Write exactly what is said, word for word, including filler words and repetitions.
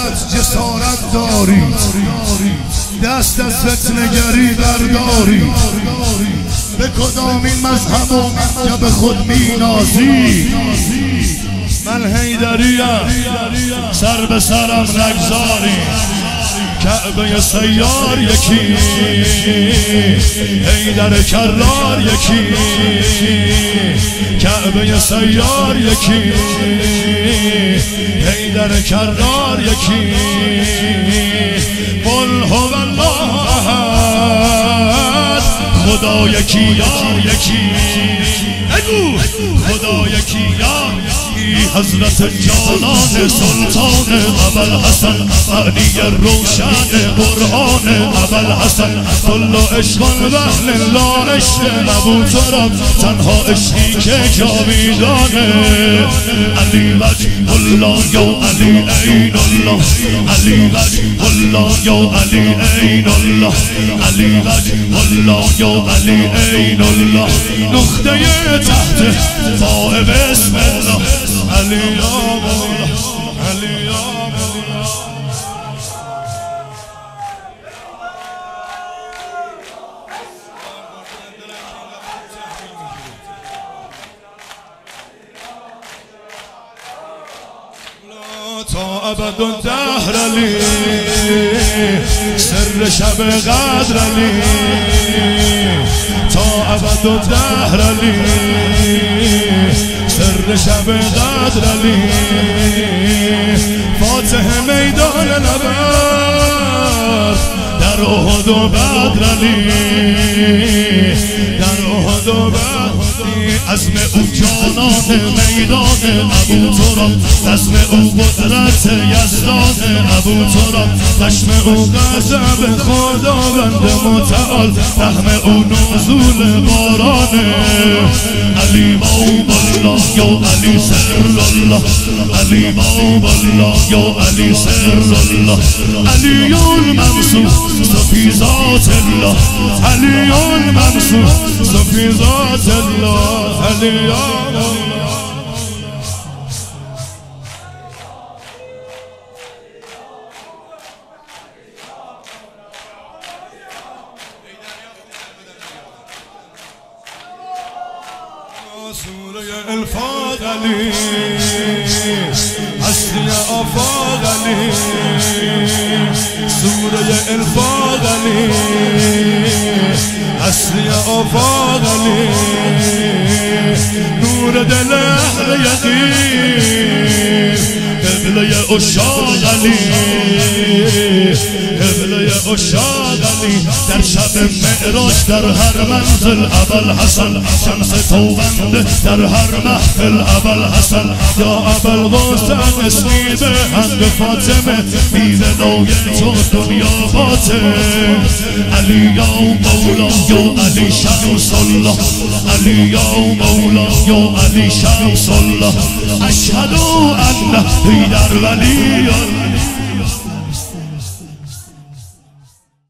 جسارت داری، دست از فتنه‌گری برداری. به کدامین مذهب و منجب خود می نازی؟ من حیدریم، سر به سرم نگذاری. کعبه سیار یکی، حیدر کرار یکی. کعبه سیار یکی، حیدر کرار یکی. قل هو الله احد، خدا یکی یار یکی. اگو خدا یکی یار حضرت جانان سلطان ابوالحسن علی روشن قرآن ابوالحسن. کل عشقان وحل لا عشق ابو تراب، تنها عشقی که جاویدانه. علی وجه الله یا علی عین الله، علی وجه الله یا علی عین الله، علی وجه الله یا علی عین الله. نقطه تحت پای بسم الله، علی یا مولا، علی یا مولا. تا ابد الدهر علی، سر شب قدر علی. تا ابد الدهر علی، سر شب قدر علی. فاتح میدان نبرد در احد و بدر علی، در احد و بدر. عزم او جانان میدان ابو تراب، عزم او قدرت یزدان ابو تراب. خشم او غضب خداوند متعال، رحم او نزول بارانه. علی مولا یا علی سر الله، علی مولا یا علی سر الله. علی الممسوح فی ذات الله، علی الممسوح فی ذات الله، علی یا مولا. سوره الفاق علی، هستی آفاق علی. سوره الفاق علی، هستی آفاق علی. نور دل اهل یقین، قبله عشاق علی، قبله عشاق علی. در شب معراج در هر منزل ابوالحسن، شمس توبنده در هر محفل ابوالحسن. یا ابوالقاسم اسمی به هند فاطمه، میوه نوی تو دنیا باطن. علی یا مولا یا علی شمس الله، علی یا مولا یا علی شمس الله. اشهد ان حیدر ولی الله.